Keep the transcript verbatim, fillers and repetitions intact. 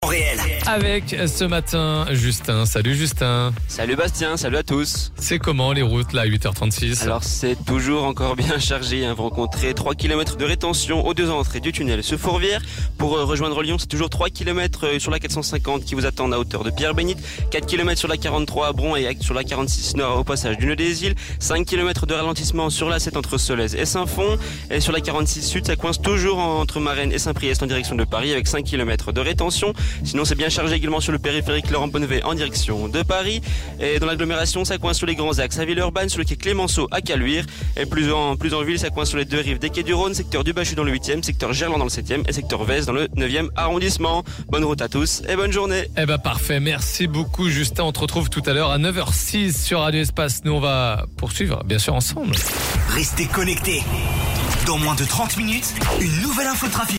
réel. Avec ce matin, Justin. Salut Justin. Salut Bastien, salut à tous. C'est comment les routes là à huit heures trente-six? Alors c'est toujours encore bien chargé, hein. Vous rencontrez trois kilomètres de rétention aux deux entrées du tunnel ce Fourvière. Pour euh, rejoindre Lyon, c'est toujours trois kilomètres sur la quatre cent cinquante qui vous attendent à hauteur de Pierre-Bénite, quatre kilomètres sur la quarante-trois à Bron et sur la quarante-six nord au passage du Nœud des Îles, cinq kilomètres de ralentissement sur la sept entre Solèze et Saint-Fond, et sur la quarante-six sud ça coince toujours entre Marennes et Saint-Priest en direction de Paris avec cinq kilomètres de rétention. Sinon c'est bien chargé également sur le périphérique Laurent Bonnevet en direction de Paris, et dans l'agglomération ça coince sur les grands axes à Villeurbanne, sur le quai Clémenceau à Caluire, et plus en, plus en ville ça coince sur les deux rives des quais du Rhône, secteur du Bachut dans le huitième, secteur Gerland dans le septième et secteur Vez dans le neuvième arrondissement. Bonne route à tous et bonne journée. Eh ben parfait, merci beaucoup Justin, on te retrouve tout à l'heure à neuf heures six sur Radio Espace. Nous on va poursuivre bien sûr ensemble. Restez connectés. Dans moins de trente minutes, une nouvelle info trafic.